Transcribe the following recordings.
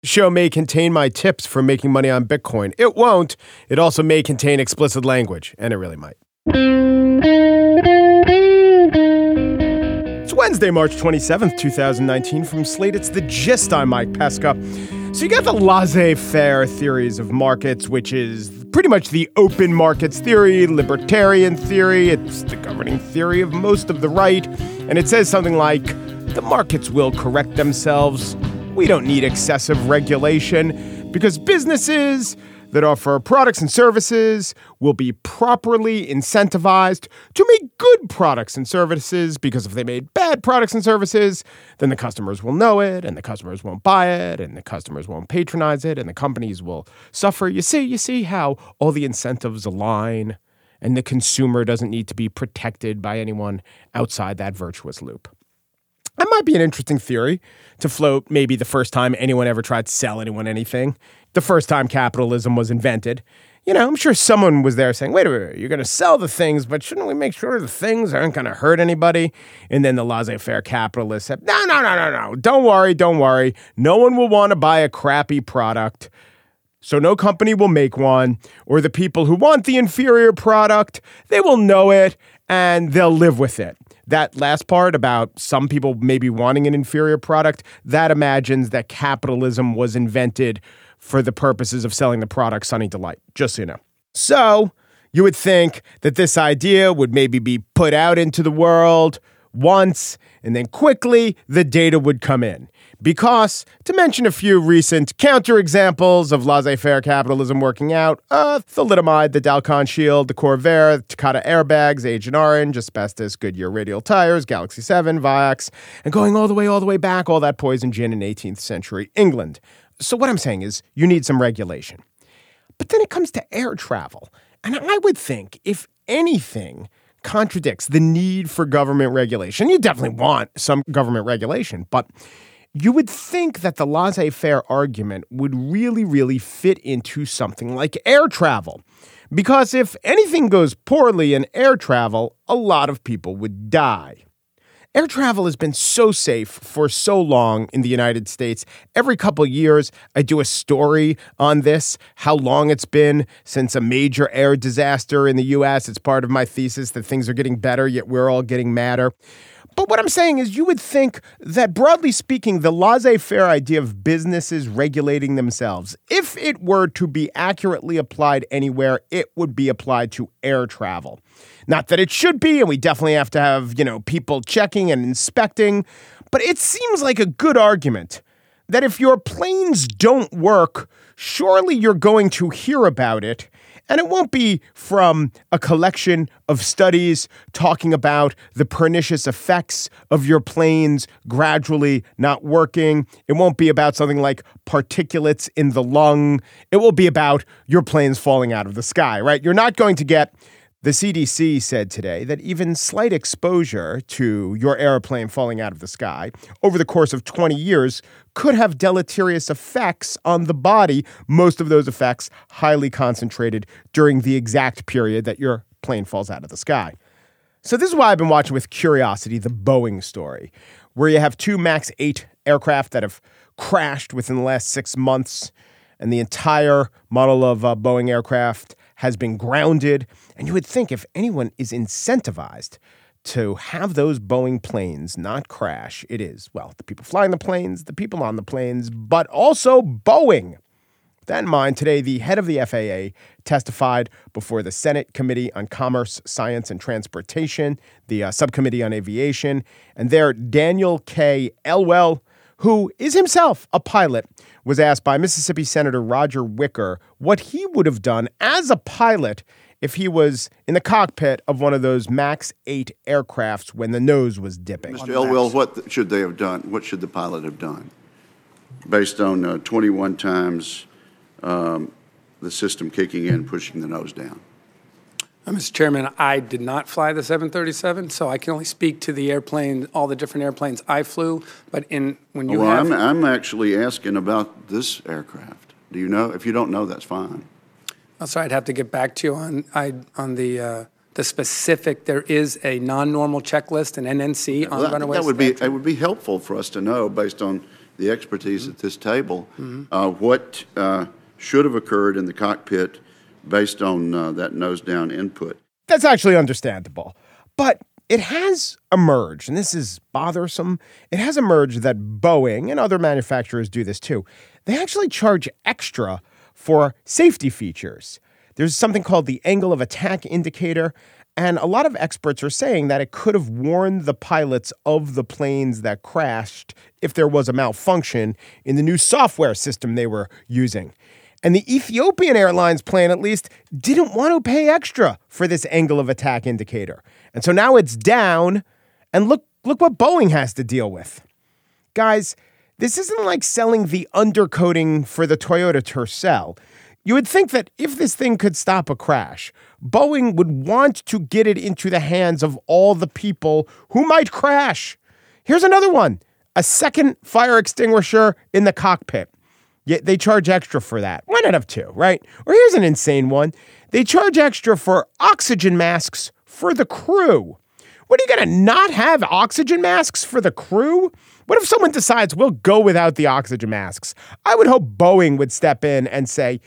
show may contain my tips for making money on Bitcoin. It won't. It also may contain explicit language, and it really might. It's Wednesday, March 27th, 2019. From Slate, it's The Gist. I'm Mike Pesca. So you got the laissez-faire theories of markets, which is pretty much the open markets theory, libertarian theory. It's the governing theory of most of the right. And it says something like, the markets will correct themselves. We don't need excessive regulation because businesses that offer products and services will be properly incentivized to make good products and services, because if they made bad products and services, then the customers will know it, and the customers won't buy it, and the customers won't patronize it, and the companies will suffer. You see how all the incentives align, and the consumer doesn't need to be protected by anyone outside that virtuous loop. That might be an interesting theory to float maybe the first time anyone ever tried to sell anyone anything. The first time capitalism was invented. You know, I'm sure someone was there saying, wait a minute, you're going to sell the things, but shouldn't we make sure the things aren't going to hurt anybody? And then the laissez-faire capitalists said, no. Don't worry. No one will want to buy a crappy product, so no company will make one. Or the people who want the inferior product, they will know it and they'll live with it. That last part about some people maybe wanting an inferior product, that imagines that capitalism was invented for the purposes of selling the product Sunny Delight, just so you know. So you would think that this idea would maybe be put out into the world once, and then quickly the data would come in. Because, to mention a few recent counterexamples of laissez-faire capitalism working out, thalidomide, the Dalcon Shield, the Corvair, the Takata airbags, Agent Orange, asbestos, Goodyear radial tires, Galaxy 7, Vioxx, and going all the way back, all that poison gin in 18th century England. So what I'm saying is you need some regulation. But then it comes to air travel. And I would think if anything contradicts the need for government regulation, you definitely want some government regulation, but you would think that the laissez-faire argument would really fit into something like air travel. Because if anything goes poorly in air travel, a lot of people would die. Air travel has been so safe for so long in the United States. Every couple of years, I do a story on this, how long it's been since a major air disaster in the U.S. It's part of my thesis that things are getting better, yet we're all getting madder. But what I'm saying is you would think that, broadly speaking, the laissez-faire idea of businesses regulating themselves, if it were to be accurately applied anywhere, it would be applied to air travel. Not that it should be, and we definitely have to have, people checking and inspecting, but it seems like a good argument that if your planes don't work, surely you're going to hear about it. And it won't be from a collection of studies talking about the pernicious effects of your planes gradually not working. It won't be about something like particulates in the lung. It will be about your planes falling out of the sky, right? You're not going to get... The CDC said today that even slight exposure to your airplane falling out of the sky over the course of 20 years could have deleterious effects on the body, most of those effects highly concentrated during the exact period that your plane falls out of the sky. So this is why I've been watching with curiosity the Boeing story, where you have two MAX 8 aircraft that have crashed within the last 6 months, and the entire model of Boeing aircraft has been grounded. And you would think if anyone is incentivized to have those Boeing planes not crash, it is, well, the people flying the planes, the people on the planes, but also Boeing. With that in mind, today, the head of the FAA testified before the Senate Committee on Commerce, Science, and Transportation, the Subcommittee on Aviation, and there, Daniel K. Elwell, who is himself a pilot, was asked by Mississippi Senator Roger Wicker what he would have done as a pilot if he was in the cockpit of one of those MAX 8 aircrafts when the nose was dipping. Mr. Elwell, what should they have done? What should the pilot have done based on 21 times the system kicking in, pushing the nose down? Mr. Chairman, I did not fly the 737, so I can only speak to the airplane, all the different airplanes I flew. But I'm actually asking about this aircraft. Do you know? If you don't know, that's fine. I'm sorry, I'd have to get back to you on the specific. There is a non-normal checklist, an NNC on runaway. It would be helpful for us to know based on the expertise at this table, what should have occurred in the cockpit based on that nose-down input. That's actually understandable. But it has emerged, and this is bothersome, it has emerged that Boeing and other manufacturers do this too. They actually charge extra for safety features. There's something called the angle of attack indicator, and a lot of experts are saying that it could have warned the pilots of the planes that crashed if there was a malfunction in the new software system they were using. And the Ethiopian Airlines plane, at least, didn't want to pay extra for this angle of attack indicator. And so now it's down, and look what Boeing has to deal with. Guys, this isn't like selling the undercoating for the Toyota Tercel. You would think that if this thing could stop a crash, Boeing would want to get it into the hands of all the people who might crash. Here's another one, a second fire extinguisher in the cockpit. Yet they charge extra for that. Why not have two, right? Or here's an insane one. They charge extra for oxygen masks for the crew. What, are you going to not have oxygen masks for the crew? What if someone decides we'll go without the oxygen masks? I would hope Boeing would step in and say,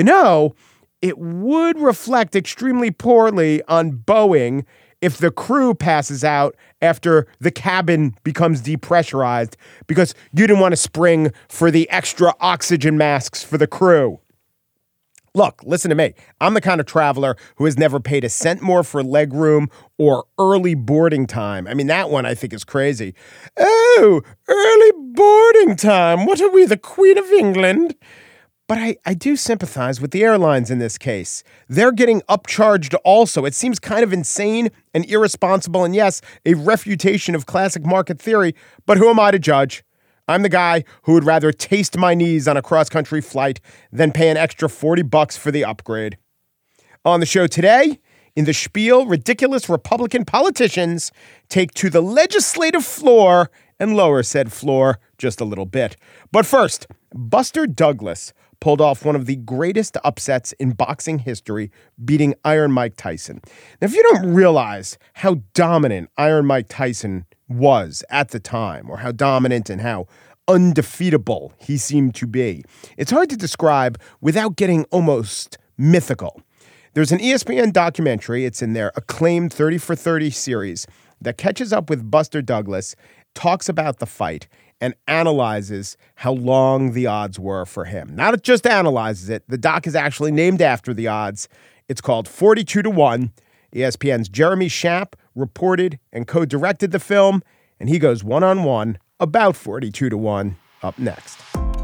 it would reflect extremely poorly on Boeing if the crew passes out after the cabin becomes depressurized because you didn't want to spring for the extra oxygen masks for the crew. Look, listen to me. I'm the kind of traveler who has never paid a cent more for legroom or early boarding time. I mean, that one I think is crazy. Oh, early boarding time. What are we, the Queen of England? But I do sympathize with the airlines in this case. They're getting upcharged also. It seems kind of insane and irresponsible and, yes, a refutation of classic market theory. But who am I to judge? I'm the guy who would rather taste my knees on a cross-country flight than pay an extra $40 for the upgrade. On the show today, in the spiel, ridiculous Republican politicians take to the legislative floor and lower said floor just a little bit. But first, Buster Douglas pulled off one of the greatest upsets in boxing history, beating Iron Mike Tyson. Now, if you don't realize how dominant Iron Mike Tyson was at the time, or how dominant and how undefeatable he seemed to be, it's hard to describe without getting almost mythical. There's an ESPN documentary, it's in their acclaimed 30 for 30 series, that catches up with Buster Douglas, talks about the fight, and analyzes how long the odds were for him. Not just analyzes it. The doc is actually named after the odds. It's called 42-1. ESPN's Jeremy Schaap reported and co-directed the film, and he goes one-on-one about 42-1 up next.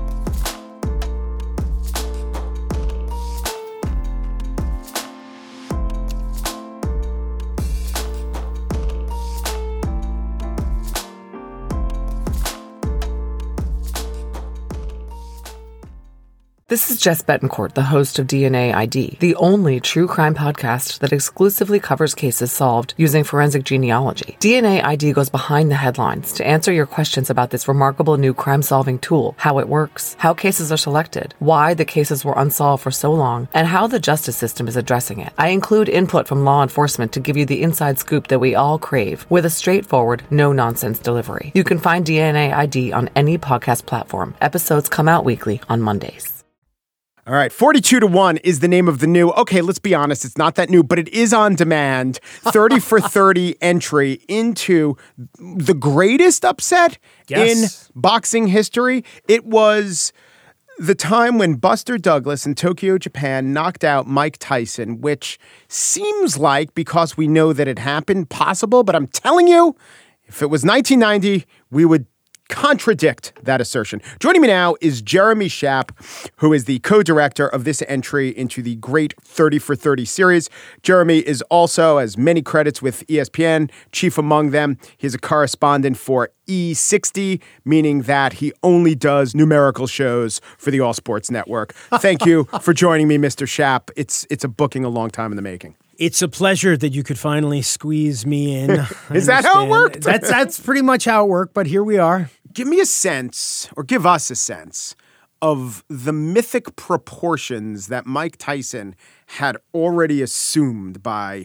This is Jess Betancourt, the host of DNA ID, the only true crime podcast that exclusively covers cases solved using forensic genealogy. DNA ID goes behind the headlines to answer your questions about this remarkable new crime-solving tool, how it works, how cases are selected, why the cases were unsolved for so long, and how the justice system is addressing it. I include input from law enforcement to give you the inside scoop that we all crave, with a straightforward, no-nonsense delivery. You can find DNA ID on any podcast platform. Episodes come out weekly on Mondays. All right, 42-1 is the name of the new, okay, let's be honest, it's not that new, but it is on demand, 30 for 30 entry into the greatest upset in boxing history. It was the time when Buster Douglas in Tokyo, Japan, knocked out Mike Tyson, which seems like, because we know that it happened, possible, but I'm telling you, if it was 1990, we would contradict that assertion. Joining me now is Jeremy Schaap, who is the co-director of this entry into the great 30 for 30 series. Jeremy is also, has many credits with ESPN, chief among them. He's a correspondent for E60, meaning that he only does numerical shows for the All Sports Network. Thank you for joining me, Mr. Schaap. It's a booking a long time in the making. It's a pleasure that you could finally squeeze me in. Is that how it worked? That's pretty much how it worked, but here we are. Give me a sense, or give us a sense, of the mythic proportions that Mike Tyson had already assumed by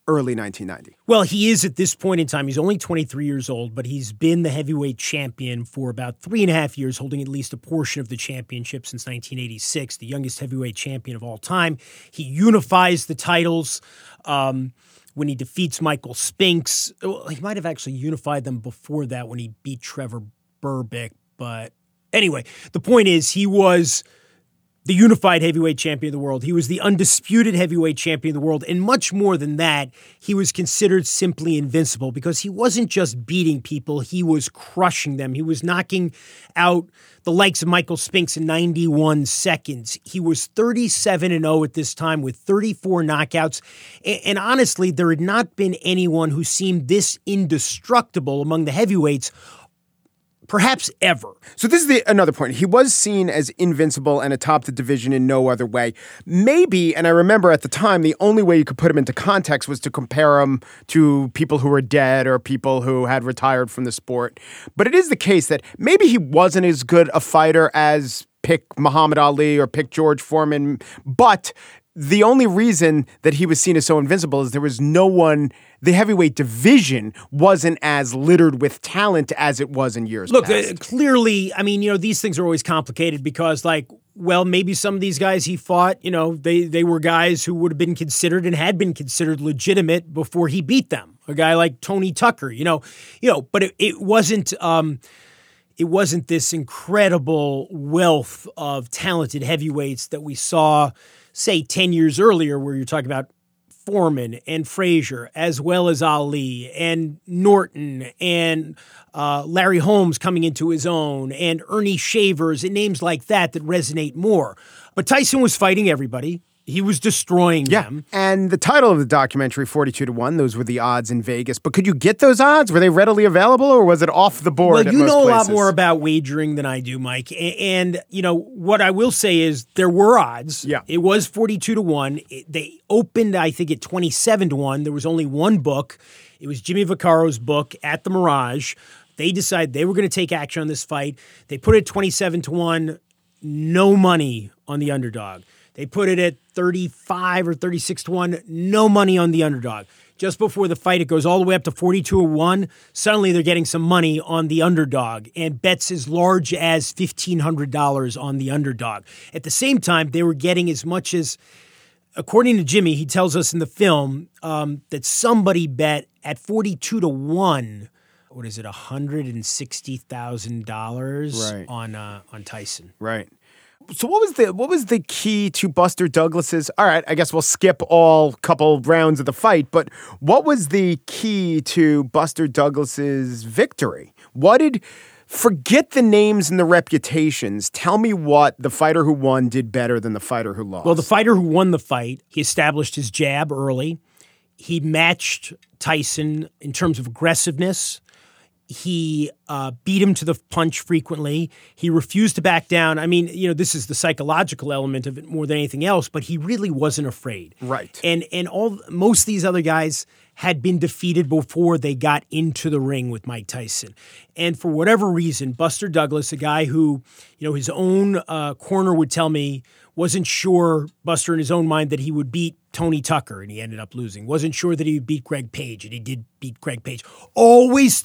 early 1990. Well, he is at this point in time. He's only 23 years old, but he's been the heavyweight champion for about 3.5 years, holding at least a portion of the championship since 1986, the youngest heavyweight champion of all time. He unifies the titles when he defeats Michael Spinks. Well, he might have actually unified them before that when he beat Trevor Berbick. But anyway, the point is he was the unified heavyweight champion of the world. He was the undisputed heavyweight champion of the world. And much more than that, he was considered simply invincible because he wasn't just beating people, he was crushing them. He was knocking out the likes of Michael Spinks in 91 seconds. He was 37-0 at this time with 34 knockouts. And honestly, there had not been anyone who seemed this indestructible among the heavyweights perhaps ever. So this is another point. He was seen as invincible and atop the division in no other way. Maybe, and I remember at the time, the only way you could put him into context was to compare him to people who were dead or people who had retired from the sport. But it is the case that maybe he wasn't as good a fighter as pick Muhammad Ali or pick George Foreman, but the only reason that he was seen as so invincible is there was no one, the heavyweight division wasn't as littered with talent as it was in years past. Clearly, I mean, these things are always complicated because, maybe some of these guys he fought, they were guys who would have been considered and had been considered legitimate before he beat them. A guy like Tony Tucker, but it wasn't this incredible wealth of talented heavyweights that we saw, say, 10 years earlier, where you're talking about Foreman and Frazier, as well as Ali and Norton and Larry Holmes coming into his own and Ernie Shavers and names like that resonate more. But Tyson was fighting everybody. He was destroying them. And the title of the documentary, 42-1, those were the odds in Vegas. But could you get those odds? Were they readily available or was it off the board? Well, you know a lot more about wagering than I do, Mike. And what I will say is there were odds. Yeah. It was 42-1. They opened, I think, at 27-1. There was only one book. It was Jimmy Vaccaro's book, At the Mirage. They decided they were going to take action on this fight. They put it at 27-1, no money on the underdog. They put it at 35 or 36-1, no money on the underdog. Just before the fight, it goes all the way up to 42-1. Suddenly, they're getting some money on the underdog and bets as large as $1,500 on the underdog. At the same time, they were getting as much as, according to Jimmy, he tells us in the film that somebody bet at 42-1. What is it? $160,000 on Tyson. Right. So what was the key to Buster Douglas's? All right, I guess we'll skip all couple rounds of the fight, but what was the key to Buster Douglas's victory? Forget the names and the reputations. Tell me what the fighter who won did better than the fighter who lost. Well, the fighter who won the fight, he established his jab early. He matched Tyson in terms of aggressiveness. He beat him to the punch frequently. He refused to back down. I mean, this is the psychological element of it more than anything else, but he really wasn't afraid. Right. And most of these other guys had been defeated before they got into the ring with Mike Tyson. And for whatever reason, Buster Douglas, a guy who, his own corner would tell me wasn't sure, Buster in his own mind, that he would beat Tony Tucker, and he ended up losing. Wasn't sure that he would beat Greg Page, and he did beat Greg Page. Always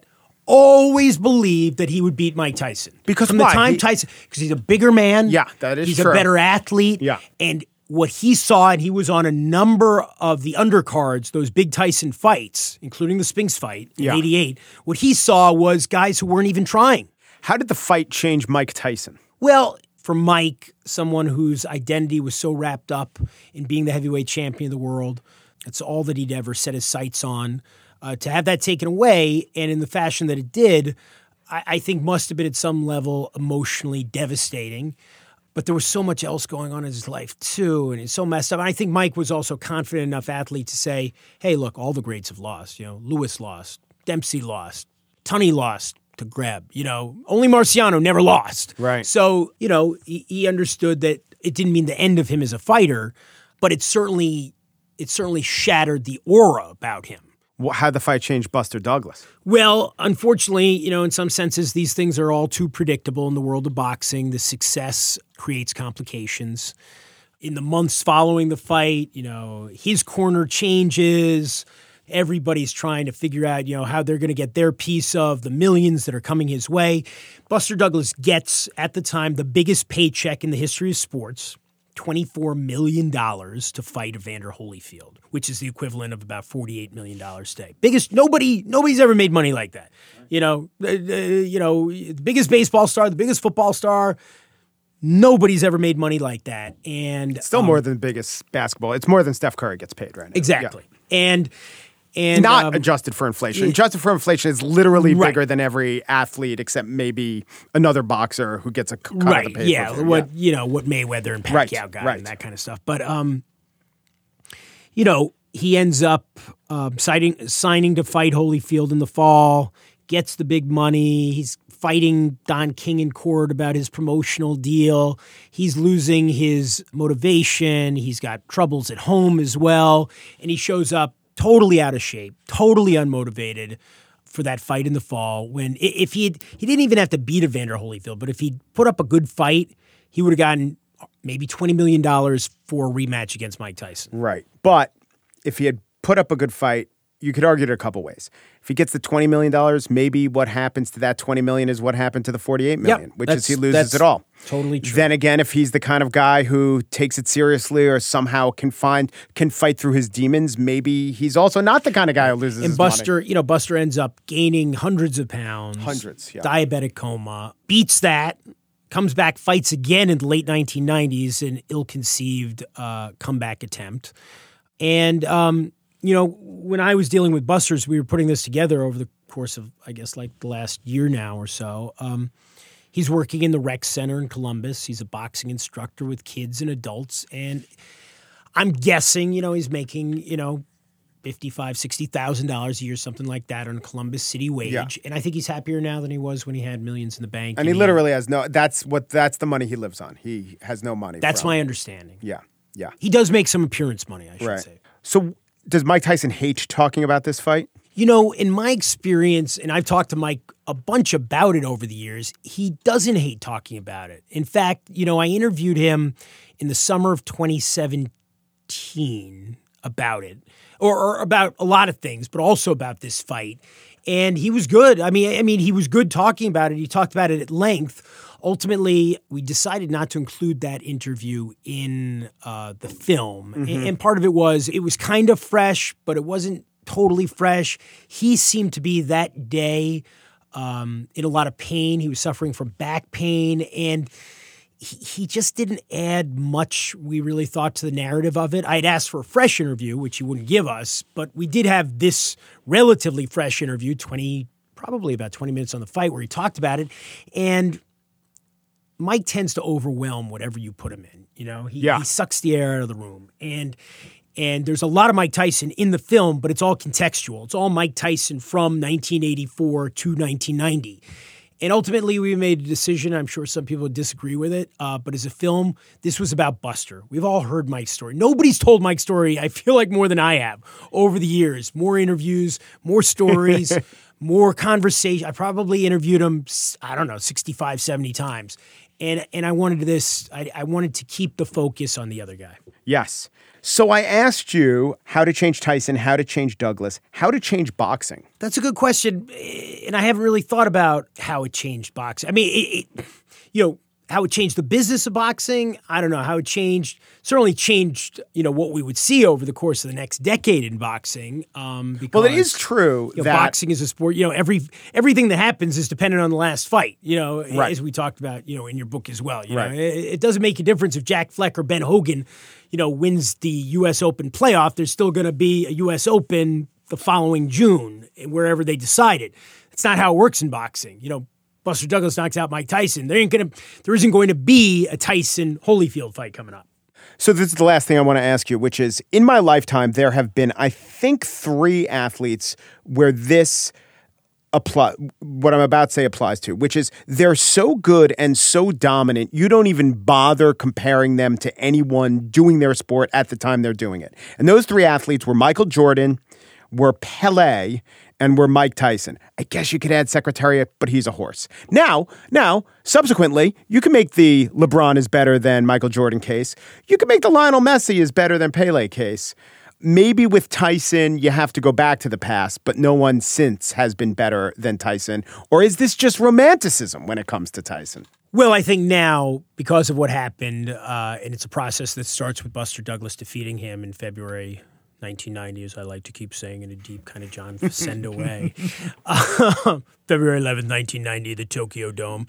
believed that he would beat Mike Tyson. Because from the time Tyson, because he's a bigger man. Yeah, that is true. He's a better athlete. Yeah. And what he saw, and he was on a number of the undercards, those big Tyson fights, including the Spinks fight in 88, what he saw was guys who weren't even trying. How did the fight change Mike Tyson? Well, for Mike, someone whose identity was so wrapped up in being the heavyweight champion of the world, that's all that he'd ever set his sights on. To have that taken away, and in the fashion that it did, I think must have been at some level emotionally devastating. But there was so much else going on in his life, too, and it's so messed up. And I think Mike was also confident enough athlete to say, hey, look, all the greats have lost. Lewis lost, Dempsey lost, Tunney lost to Greb. Only Marciano never lost. Right. So, he understood that it didn't mean the end of him as a fighter, but it certainly shattered the aura about him. How did the fight change Buster Douglas? Well, unfortunately, in some senses, these things are all too predictable in the world of boxing. The success creates complications. in the months following the fight, his corner changes. Everybody's trying to figure out, how they're going to get their piece of the millions that are coming his way. Buster Douglas gets, at the time, the biggest paycheck in the history of sports, $24 million to fight Evander Holyfield, which is the equivalent of about $48 million today. Biggest, nobody's ever made money like that. The biggest baseball star, the biggest football star, nobody's ever made money like that. And it's still more than the biggest basketball. It's more than Steph Curry gets paid right now. Exactly. Yeah. And not adjusted for inflation. Adjusted for inflation is literally bigger than every athlete except maybe another boxer who gets a cut of the paper. Yeah, what Mayweather and Pacquiao got and that kind of stuff. But he ends up signing to fight Holyfield in the fall, gets the big money. He's fighting Don King in court about his promotional deal. He's losing his motivation. He's got troubles at home as well, and he shows up totally out of shape, totally unmotivated for that fight in the fall. When if he didn't even have to beat Evander Holyfield, but if he'd put up a good fight, he would have gotten maybe $20 million for a rematch against Mike Tyson. Right. But if he had put up a good fight, you could argue it a couple ways. If he gets the $20 million, maybe what happens to that $20 million is what happened to the $48 million, which is he loses it all. Totally true. Then again, if he's the kind of guy who takes it seriously or somehow can fight through his demons, maybe he's also not the kind of guy who loses his money. Buster ends up gaining hundreds of pounds. Diabetic coma. Beats that. Comes back, fights again in the late 1990s, an ill-conceived comeback attempt. And when I was dealing with Buster's, we were putting this together over the course of, I guess, like the last year now or so. He's working in the rec center in Columbus. He's a boxing instructor with kids and adults. And I'm guessing, he's making, $55,000, $60,000 a year, something like that on a Columbus City wage. Yeah. And I think he's happier now than he was when he had millions in the bank. And he literally has that's the money he lives on. He has no money. That's my understanding. Yeah. Yeah. He does make some appearance money, I should say. So does Mike Tyson hate talking about this fight? In my experience, and I've talked to Mike a bunch about it over the years, he doesn't hate talking about it. In fact, I interviewed him in the summer of 2017 about it, or about a lot of things, but also about this fight. And he was good. I mean, he was good talking about it. He talked about it at length. Ultimately, we decided not to include that interview in the film. Mm-hmm. And part of it was kind of fresh, but it wasn't totally fresh. He seemed to be that day in a lot of pain. He was suffering from back pain, and he just didn't add much, we really thought, to the narrative of it. I had asked for a fresh interview, which he wouldn't give us, but we did have this relatively fresh interview, probably about 20 minutes on the fight, where he talked about it. And Mike tends to overwhelm whatever you put him in. He sucks the air out of the room. And there's a lot of Mike Tyson in the film, but it's all contextual. It's all Mike Tyson from 1984 to 1990. And ultimately, we made a decision. I'm sure some people would disagree with it. But as a film, this was about Buster. We've all heard Mike's story. Nobody's told Mike's story, I feel like, more than I have over the years. More interviews, more stories, more conversation. I probably interviewed him, 65, 70 times. And I wanted this. I wanted to keep the focus on the other guy. Yes. So I asked you how to change Tyson, how to change Douglas, how to change boxing. That's a good question, and I haven't really thought about how it changed boxing. I mean, how it changed the business of boxing. I don't know how it certainly changed, what we would see over the course of the next decade in boxing. Because, it is true that boxing is a sport. Everything that happens is dependent on the last fight. Right. As we talked about, in your book as well. It doesn't make a difference if Jack Fleck or Ben Hogan, wins the U.S. Open playoff. There's still going to be a U.S. Open the following June, wherever they decide it. It's not how it works in boxing. Buster Douglas knocks out Mike Tyson. There isn't going to be a Tyson-Holyfield fight coming up. So this is the last thing I want to ask you, which is, in my lifetime, there have been, I think, 3 athletes where what I'm about to say applies to, which is they're so good and so dominant, you don't even bother comparing them to anyone doing their sport at the time they're doing it. And those 3 athletes were Michael Jordan, were Pelé, and we're Mike Tyson. I guess you could add Secretariat, but he's a horse. Now, subsequently, you can make the LeBron is better than Michael Jordan case. You can make the Lionel Messi is better than Pele case. Maybe with Tyson, you have to go back to the past, but no one since has been better than Tyson. Or is this just romanticism when it comes to Tyson? Well, I think now, because of what happened, and it's a process that starts with Buster Douglas defeating him in February 1990, as I like to keep saying in a deep kind of John Facenda way. February 11th, 1990, the Tokyo Dome.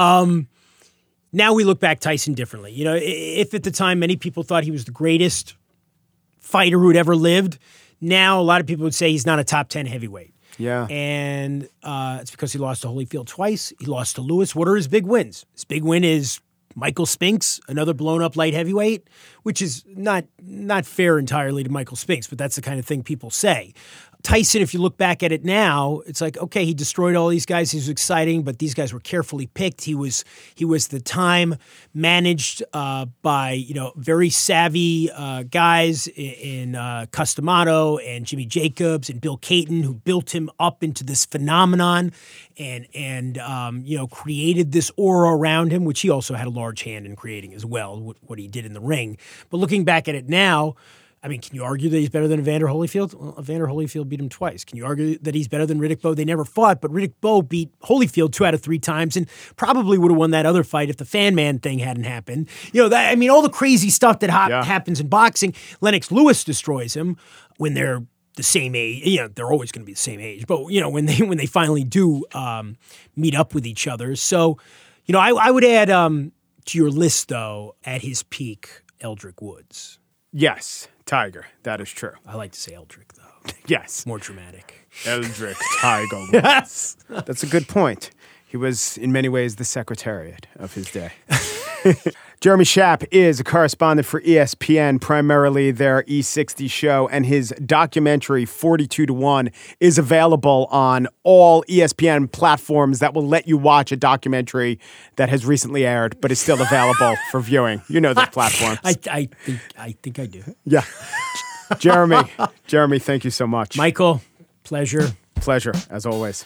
Now we look back Tyson differently. You know, if at the time many people thought he was the greatest fighter who'd ever lived, now a lot of people would say he's not a top 10 heavyweight. Yeah. And it's because he lost to Holyfield twice. He lost to Lewis. What are his big wins? His big win is Michael Spinks, another blown-up light heavyweight, which is not fair entirely to Michael Spinks, but that's the kind of thing people say. Tyson, if you look back at it now, it's like, okay, he destroyed all these guys. He was exciting, but these guys were carefully picked. He was the time managed by very savvy guys in Cus D'Amato and Jimmy Jacobs and Bill Caton, who built him up into this phenomenon and created this aura around him, which he also had a large hand in creating as well, what he did in the ring. But looking back at it now, I mean, can you argue that he's better than Evander Holyfield? Well, Evander Holyfield beat him twice. Can you argue that he's better than Riddick Bowe? They never fought, but Riddick Bowe beat Holyfield 2 out of 3 times and probably would have won that other fight if the Fan Man thing hadn't happened. All the crazy stuff that happens in boxing. Lennox Lewis destroys him when they're the same age. They're always going to be the same age, but when they finally do meet up with each other. So, I would add to your list though, at his peak, Eldrick Woods. Yes, Tiger. That is true. I like to say Eldrick, though. Yes. More dramatic. Eldrick Tiger. Yes. That's a good point. He was, in many ways, the Secretariat of his day. Jeremy Schaap is a correspondent for ESPN, primarily their E60 show, and his documentary, 42 to 1, is available on all ESPN platforms that will let you watch a documentary that has recently aired, but is still available for viewing. You know those platforms. I think I do. Yeah. Jeremy, thank you so much. Michael, pleasure. Pleasure, as always.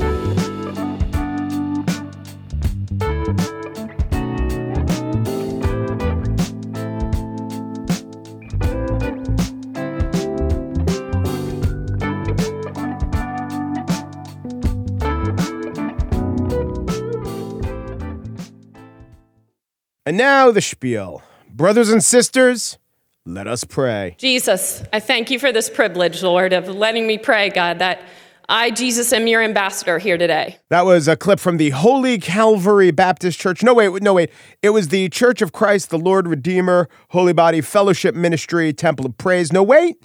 And now the spiel. Brothers and sisters, let us pray. Jesus, I thank you for this privilege, Lord, of letting me pray, God, that I, Jesus, am your ambassador here today. That was a clip from the Holy Calvary Baptist Church. No, wait. It was the Church of Christ, the Lord Redeemer, Holy Body Fellowship Ministry, Temple of Praise. No, wait.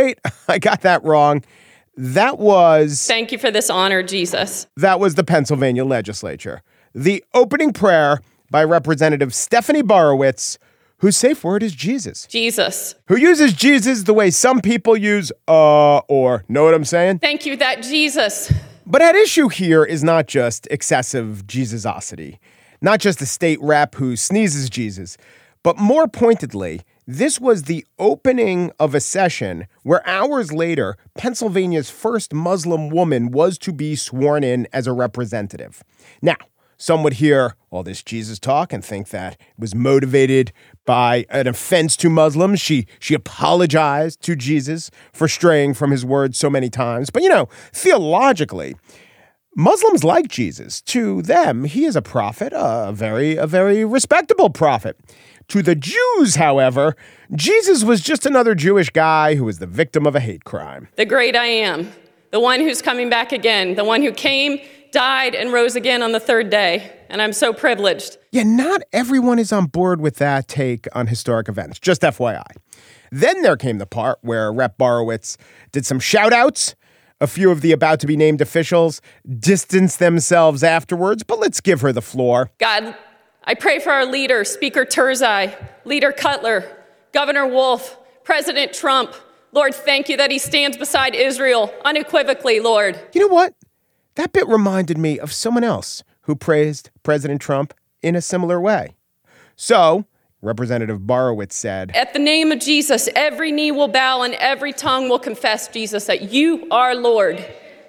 I got that wrong. That was... Thank you for this honor, Jesus. That was the Pennsylvania legislature. The opening prayer by Representative Stephanie Borowitz, whose safe word is Jesus. Jesus. Who uses Jesus the way some people use or. Know what I'm saying? Thank you, that Jesus. But at issue here is not just excessive Jesusosity, not just a state rep who sneezes Jesus, but more pointedly, this was the opening of a session where hours later, Pennsylvania's first Muslim woman was to be sworn in as a representative. Now, some would hear all this Jesus talk and think that it was motivated by an offense to Muslims. She apologized to Jesus for straying from his words so many times. But, theologically, Muslims like Jesus. To them, he is a prophet, a very respectable prophet. To the Jews, however, Jesus was just another Jewish guy who was the victim of a hate crime. The great I am, the one who's coming back again, the one who came, died, and rose again on the third day. And I'm so privileged. Yeah, not everyone is on board with that take on historic events, just FYI. Then there came the part where Rep. Borowitz did some shout-outs. A few of the about-to-be-named officials distanced themselves afterwards, but let's give her the floor. God, I pray for our leader, Speaker Turzai, Leader Cutler, Governor Wolf, President Trump. Lord, thank you that he stands beside Israel unequivocally, Lord. You know what? That bit reminded me of someone else who praised President Trump in a similar way. So, Representative Borowitz said, at the name of Jesus, every knee will bow and every tongue will confess, Jesus, that you are Lord.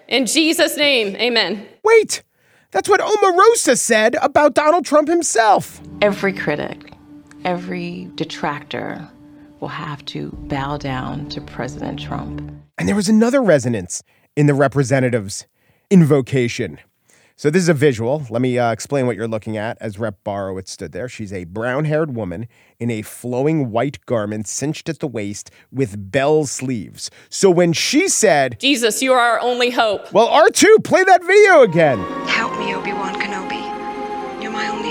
In Jesus' name, amen. Wait, that's what Omarosa said about Donald Trump himself. Every critic, every detractor will have to bow down to President Trump. And there was another resonance in the representative's invocation. So this is a visual. Let me explain what you're looking at as Rep. Borowitz stood there. She's a brown-haired woman in a flowing white garment cinched at the waist with bell sleeves. So when she said, Jesus, you are our only hope. Well, R2, play that video again. Help me, Obi-Wan Kenobi. You're my only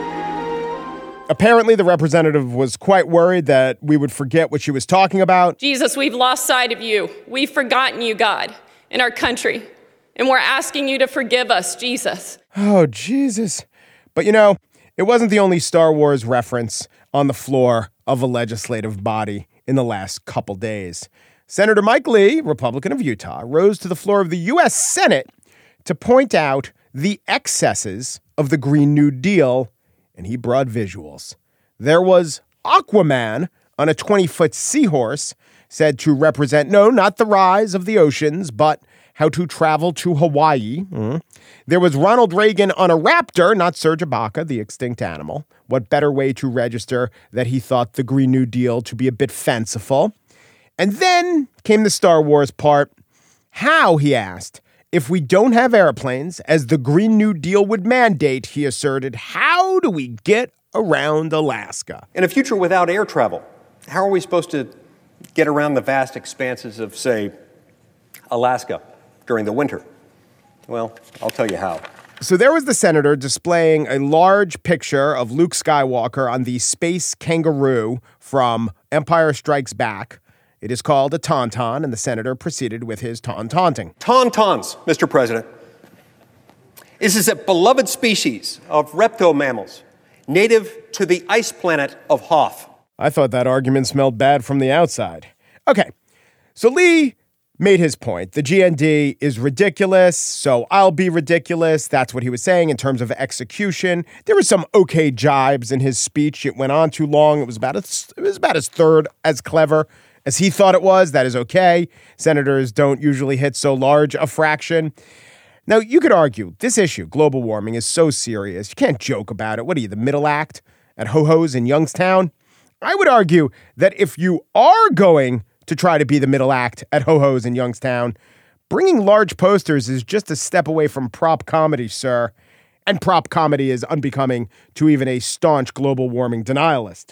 hope. Apparently, the representative was quite worried that we would forget what she was talking about. Jesus, we've lost sight of you. We've forgotten you, God, in our country. And we're asking you to forgive us, Jesus. Oh, Jesus. But you know, it wasn't the only Star Wars reference on the floor of a legislative body in the last couple days. Senator Mike Lee, Republican of Utah, rose to the floor of the U.S. Senate to point out the excesses of the Green New Deal, and he brought visuals. There was Aquaman on a 20-foot seahorse, said to represent, no, not the rise of the oceans, but how to travel to Hawaii. There was Ronald Reagan on a raptor, not Serge Ibaka, the extinct animal. What better way to register that he thought the Green New Deal to be a bit fanciful? And then came the Star Wars part. How, he asked, if we don't have airplanes, as the Green New Deal would mandate, he asserted, how do we get around Alaska? In a future without air travel, how are we supposed to get around the vast expanses of, say, Alaska during the winter? Well, I'll tell you how. So there was the senator displaying a large picture of Luke Skywalker on the space kangaroo from Empire Strikes Back. It is called a tauntaun, and the senator proceeded with his taunting. Tauntauns, Mr. President. This is a beloved species of reptomammals, native to the ice planet of Hoth. I thought that argument smelled bad from the outside. Okay, so Lee made his point. The GND is ridiculous, so I'll be ridiculous. That's what he was saying in terms of execution. There were some okay jibes in his speech. It went on too long. It was about his third as clever as he thought it was. That is okay. Senators don't usually hit so large a fraction. Now, you could argue this issue, global warming, is so serious. You can't joke about it. What are you, the middle act at Ho-Ho's in Youngstown? I would argue that if you are going to try to be the middle act at Ho-Ho's in Youngstown, bringing large posters is just a step away from prop comedy, sir. And prop comedy is unbecoming to even a staunch global warming denialist.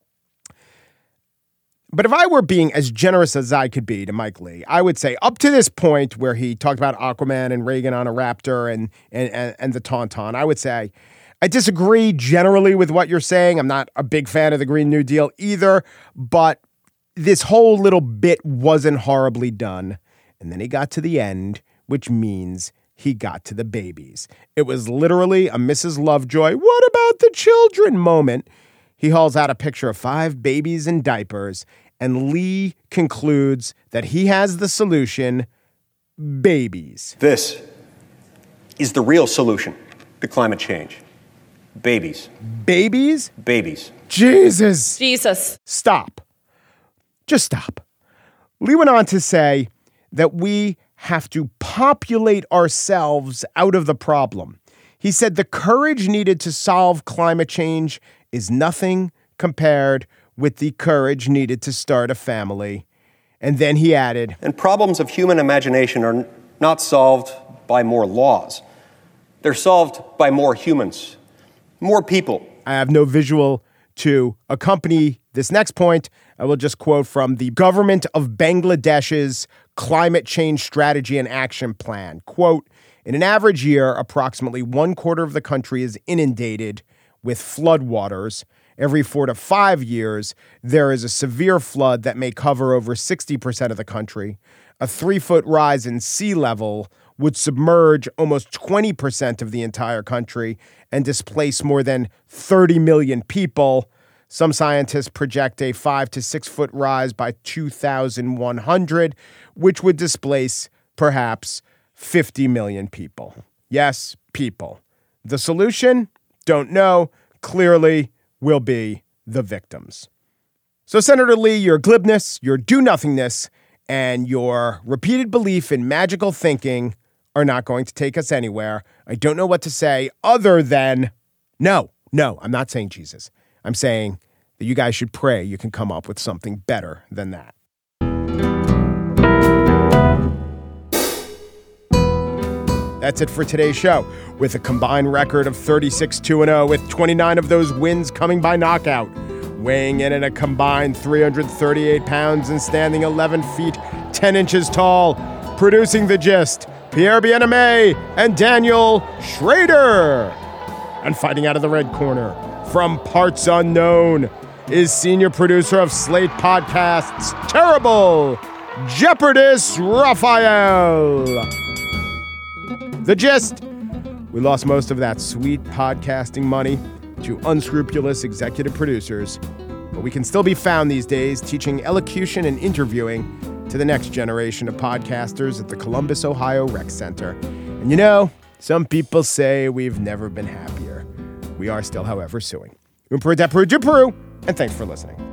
But if I were being as generous as I could be to Mike Lee, I would say up to this point where he talked about Aquaman and Reagan on a raptor and the tauntaun, I would say I disagree generally with what you're saying. I'm not a big fan of the Green New Deal either, but this whole little bit wasn't horribly done. And then he got to the end, which means he got to the babies. It was literally a Mrs. Lovejoy, what about the children moment. He hauls out a picture of 5 babies in diapers, and Lee concludes that he has the solution, babies. This is the real solution to climate change. Babies. Babies? Babies. Jesus. Stop. Just stop. Lee went on to say that we have to populate ourselves out of the problem. He said the courage needed to solve climate change is nothing compared with the courage needed to start a family. And then he added, and problems of human imagination are not solved by more laws. They're solved by more humans, more people. I have no visual to accompany this next point. I will just quote from the government of Bangladesh's climate change strategy and action plan. Quote, in an average year, approximately 1/4 of the country is inundated with floodwaters. Every 4 to 5 years, there is a severe flood that may cover over 60% of the country. A 3-foot rise in sea level would submerge almost 20% of the entire country and displace more than 30 million people. Some scientists project a 5 to 6 foot rise by 2100, which would displace perhaps 50 million people. Yes, people. The solution? Don't know. Clearly will be the victims. So, Senator Lee, your glibness, your do-nothingness, and your repeated belief in magical thinking are not going to take us anywhere. I don't know what to say other than no, I'm not saying Jesus. I'm saying that you guys should pray you can come up with something better than that. That's it for today's show. With a combined record of 36-2-0, with 29 of those wins coming by knockout, weighing in at a combined 338 pounds and standing 11 feet 10 inches tall, producing The Gist, Pierre Bien-Aimé and Daniel Schrader. And fighting out of the red corner, from parts unknown, is senior producer of Slate Podcasts, Terrible, Jeopardist Raphael. The Gist. We lost most of that sweet podcasting money to unscrupulous executive producers, but we can still be found these days teaching elocution and interviewing to the next generation of podcasters at the Columbus, Ohio Rec Center. And you know, some people say we've never been happier. We are still, however, suing. And thanks for listening.